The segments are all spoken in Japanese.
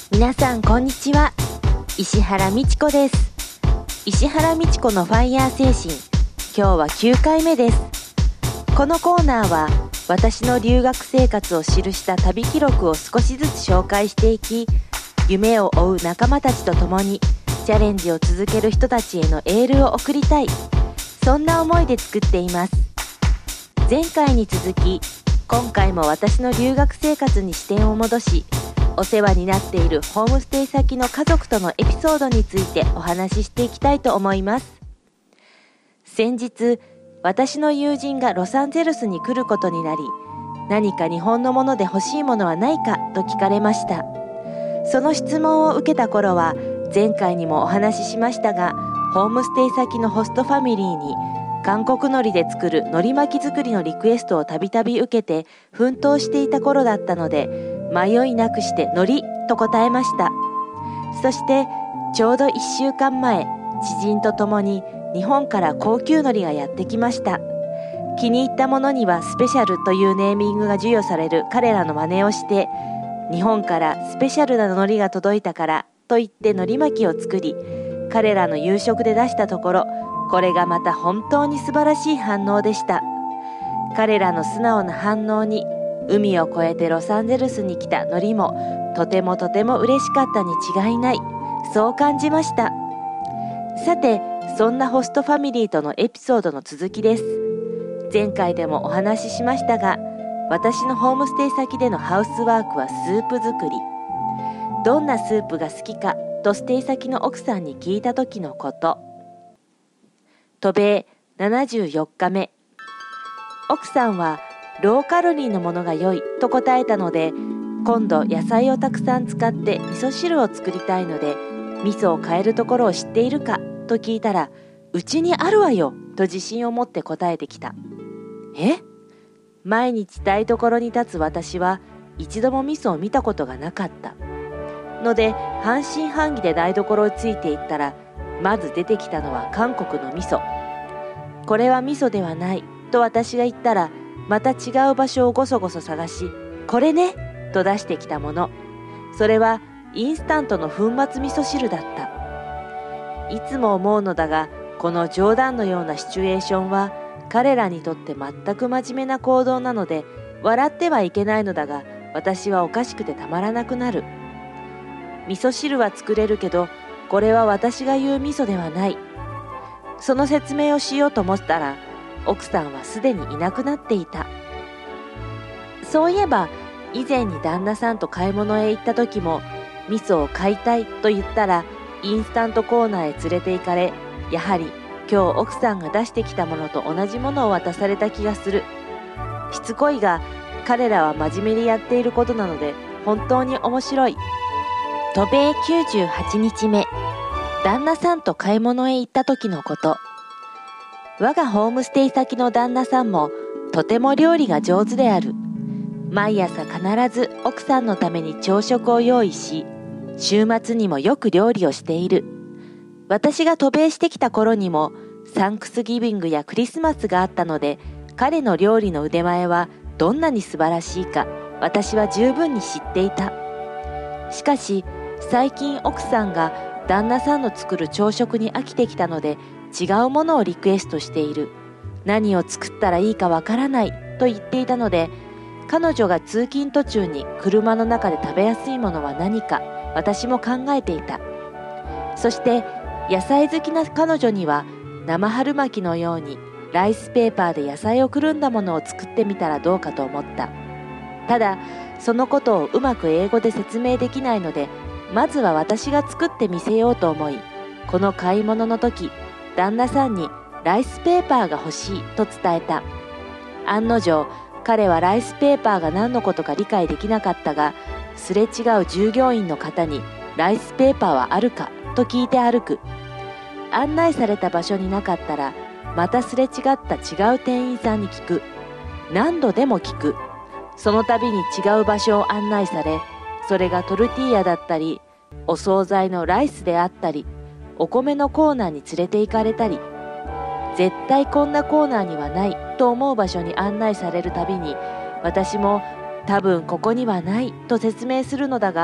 皆さんこんにちは。石原美智子です。石原美智子のファイヤー精神、今日は9回目です。このコーナーは私の留学生活を記した旅記録を少しずつ紹介していき、夢を追う仲間たちと共にチャレンジを続ける人たちへのエールを送りたい、そんな思いで作っています。前回に続き、今回も私の留学生活に視点を戻し、お世話になっているホームステイ先の家族とのエピソードについてお話ししていきたいと思います。先日、私の友人がロサンゼルスに来ることになり、何か日本のもので欲しいものはないかと聞かれました。その質問を受けた頃は、前回にもお話ししましたが、ホームステイ先のホストファミリーに韓国海苔で作る海苔巻き作りのリクエストをたびたび受けて奮闘していた頃だったので、迷いなくして海苔と答えました。そしてちょうど1週間前、知人と共に日本から高級海苔がやってきました。気に入ったものにはスペシャルというネーミングが授与される彼らの真似をして、日本からスペシャルな海苔が届いたからと言って海苔巻きを作り、彼らの夕食で出したところ、これがまた本当に素晴らしい反応でした。彼らの素直な反応に、海を越えてロサンゼルスに来た海苔もとても嬉しかったに違いない、そう感じました。さて、そんなホストファミリーとのエピソードの続きです。前回でもお話ししましたが、私のホームステイ先でのハウスワークはスープ作り。どんなスープが好きかとステイ先の奥さんに聞いた時のこと。渡米74日目。奥さんはローカロリーのものが良いと答えたので、今度野菜をたくさん使って味噌汁を作りたいので、味噌を買えるところを知っているかと聞いたら、うちにあるわよと自信を持って答えてきた。毎日台所に立つ私は一度も味噌を見たことがなかったので、半信半疑で台所をついていったら、まず出てきたのは韓国の味噌。これは味噌ではないと私が言ったら、また違う場所をごそごそ探し、これねと出してきたもの。それはインスタントの粉末味噌汁だった。いつも思うのだが、この冗談のようなシチュエーションは彼らにとって全く真面目な行動なので、笑ってはいけないのだが、私はおかしくてたまらなくなる。味噌汁は作れるけど、これは私が言う味噌ではない。その説明をしようと思ったら、奥さんはすでにいなくなっていた。そういえば、以前に旦那さんと買い物へ行った時も、味噌を買いたいと言ったら、インスタントコーナーへ連れて行かれ、やはり今日奥さんが出してきたものと同じものを渡された気がする。しつこいが、彼らは真面目にやっていることなので、本当に面白い。渡米98日目、旦那さんと買い物へ行った時のこと。我がホームステイ先の旦那さんもとても料理が上手である。毎朝必ず奥さんのために朝食を用意し、週末にもよく料理をしている。私が渡米してきた頃にもサンクスギビングやクリスマスがあったので、彼の料理の腕前はどんなに素晴らしいか私は十分に知っていた。しかし最近奥さんが旦那さんの作る朝食に飽きてきたので、違うものをリクエストしている。何を作ったらいいかわからないと言っていたので、彼女が通勤途中に車の中で食べやすいものは何か私も考えていた。そして野菜好きな彼女には生春巻きのようにライスペーパーで野菜をくるんだものを作ってみたらどうかと思った。ただそのことをうまく英語で説明できないので、まずは私が作ってみせようと思い、この買い物の時、旦那さんにライスペーパーが欲しいと伝えた。案の定、彼はライスペーパーが何のことか理解できなかったが、すれ違う従業員の方にライスペーパーはあるかと聞いて歩く。案内された場所になかったら、またすれ違った違う店員さんに聞く。何度でも聞く。その度に違う場所を案内され、それがトルティーヤだったり、お惣菜のライスであったり、お米のコーナーに連れて行かれたり、絶対こんなコーナーにはないと思う場所に案内されるたびに、私も多分ここにはないと説明するのだが、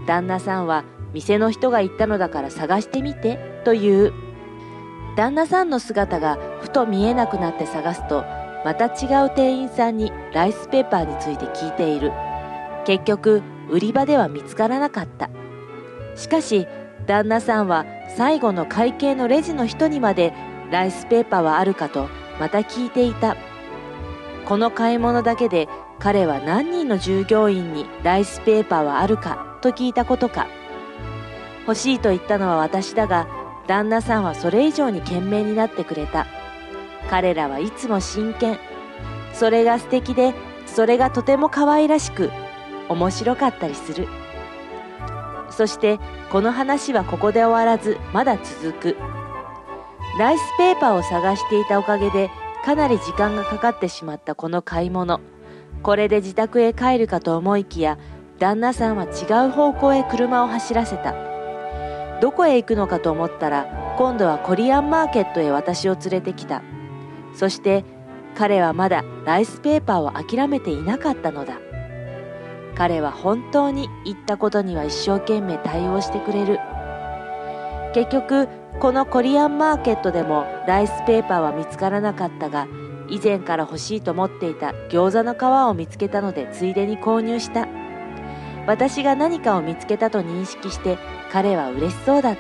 旦那さんは店の人が言ったのだから探してみてという。旦那さんの姿がふと見えなくなって探すと、また違う店員さんにライスペーパーについて聞いている。結局売り場では見つからなかった。しかし旦那さんは最後の会計のレジの人にまでライスペーパーはあるかとまた聞いていた。この買い物だけで彼は何人の従業員にライスペーパーはあるかと聞いたことか。欲しいと言ったのは私だが、旦那さんはそれ以上に懸命になってくれた。彼らはいつも真剣。それが素敵で、それがとても可愛らしく面白かったりする。そしてこの話はここで終わらずまだ続く。ライスペーパーを探していたおかげでかなり時間がかかってしまったこの買い物。これで自宅へ帰るかと思いきや、旦那さんは違う方向へ車を走らせた。どこへ行くのかと思ったら、今度はコリアンマーケットへ私を連れてきた。そして彼はまだライスペーパーを諦めていなかったのだ。彼は本当に言ったことには一生懸命対応してくれる。結局このコリアンマーケットでもライスペーパーは見つからなかったが、以前から欲しいと思っていた餃子の皮を見つけたのでついでに購入した。私が何かを見つけたと認識して彼は嬉しそうだった。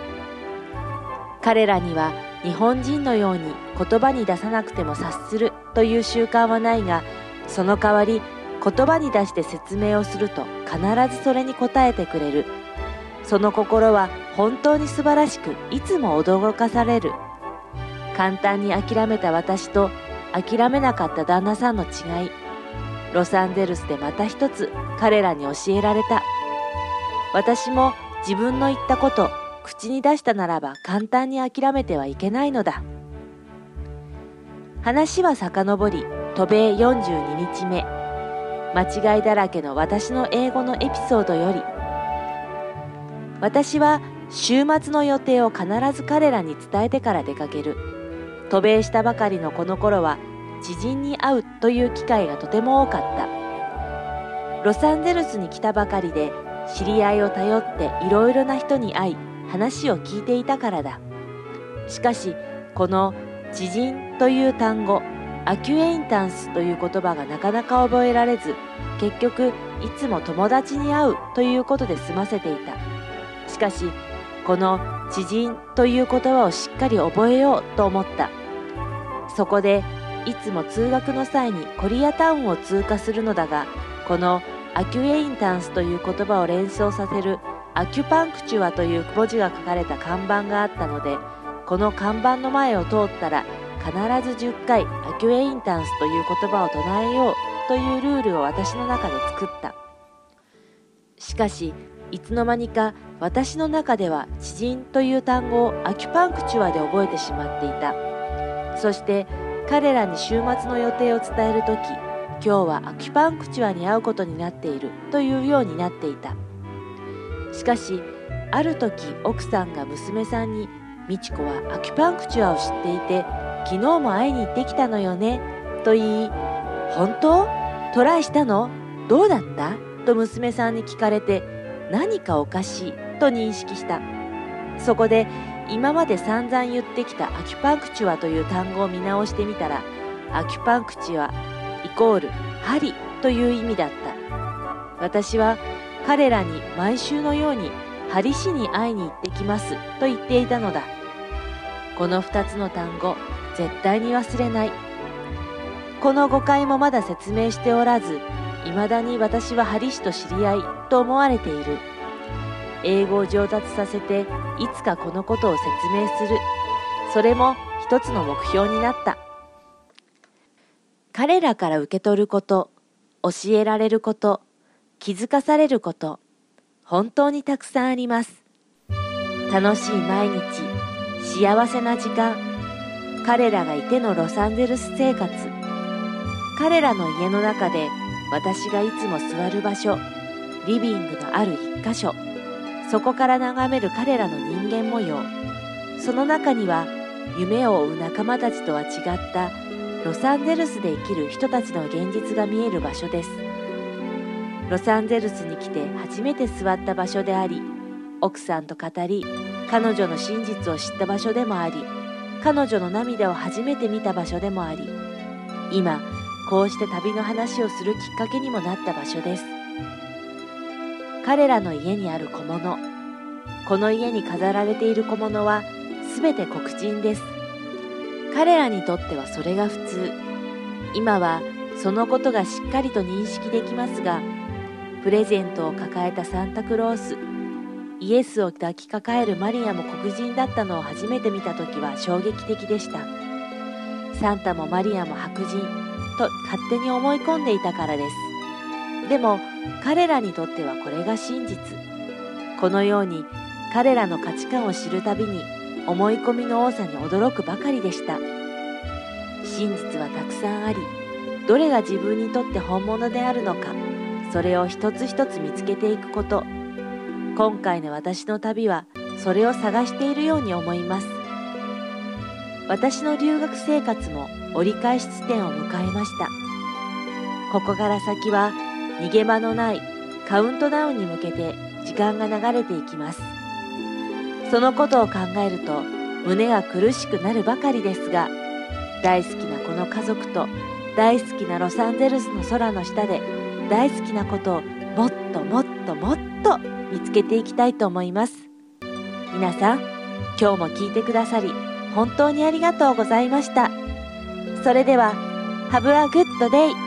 彼らには日本人のように言葉に出さなくても察するという習慣はないが、その代わり言葉に出して説明をすると必ずそれに応えてくれる。その心は本当に素晴らしく、いつも驚かされる。簡単に諦めた私と諦めなかった旦那さんの違い。ロサンゼルスでまた一つ彼らに教えられた。私も自分の言ったこと、口に出したならば簡単に諦めてはいけないのだ。話は遡り、渡米42日目。間違いだらけの私の英語のエピソードより。私は週末の予定を必ず彼らに伝えてから出かける。渡米したばかりのこの頃は知人に会うという機会がとても多かった。ロサンゼルスに来たばかりで知り合いを頼っていろいろな人に会い、話を聞いていたからだ。しかしこの知人という単語、アキュエインタンスという言葉がなかなか覚えられず、結局いつも友達に会うということで済ませていた。しかしこの知人という言葉をしっかり覚えようと思った。そこでいつも通学の際にコリアタウンを通過するのだが、このアキュエインタンスという言葉を連想させるアキュパンクチュアという文字が書かれた看板があったので、この看板の前を通ったら必ず10回アキュエインタンスという言葉を唱えようというルールを私の中で作った。しかしいつの間にか私の中では知人という単語をアキュパンクチュアで覚えてしまっていた。そして彼らに週末の予定を伝えるとき、今日はアキュパンクチュアに会うことになっているというようになっていた。しかしある時奥さんが娘さんに、美智子はアキュパンクチュアを知っていて昨日も会いに行ってきたのよねと言い、本当？トライしたの？どうだった？と娘さんに聞かれて、何かおかしいと認識した。そこで今まで散々言ってきたアキュパンクチュアという単語を見直してみたら、アキュパンクチュアイコール針という意味だった。私は彼らに毎週のように針師に会いに行ってきますと言っていたのだ。この2つの単語、絶対に忘れない。この誤解もまだ説明しておらず、いまだに私は針師と知り合いと思われている。英語を上達させていつかこのことを説明する。それも一つの目標になった。彼らから受け取ること、教えられること、気づかされること、本当にたくさんあります。楽しい毎日、幸せな時間、彼らがいてのロサンゼルス生活、彼らの家の中で私がいつも座る場所、リビングのある一箇所、そこから眺める彼らの人間模様、その中には夢を追う仲間たちとは違ったロサンゼルスで生きる人たちの現実が見える場所です。 ロサンゼルスに来て初めて座った場所であり、奥さんと語り、彼女の真実を知った場所でもあり、彼女の涙を初めて見た場所でもあり、今こうして旅の話をするきっかけにもなった場所です。彼らの家にある小物、この家に飾られている小物はすべて黒人です。彼らにとってはそれが普通。今はそのことがしっかりと認識できますが、プレゼントを抱えたサンタクロース、イエスを抱きかかえるマリアも黒人だったのを初めて見たときは衝撃的でした。サンタもマリアも白人と勝手に思い込んでいたからです。でも彼らにとってはこれが真実。このように彼らの価値観を知るたびに思い込みの多さに驚くばかりでした。真実はたくさんあり、どれが自分にとって本物であるのか、それを一つ一つ見つけていくこと。今回の私の旅はそれを探しているように思います。私の留学生活も折り返し地点を迎えました。ここから先は逃げ場のないカウントダウンに向けて時間が流れていきます。そのことを考えると胸が苦しくなるばかりですが、大好きなこの家族と大好きなロサンゼルスの空の下で大好きなことをもっともっともっと見つけていきたいと思います。皆さん、今日も聞いてくださり本当にありがとうございました。それでは、Have a good day!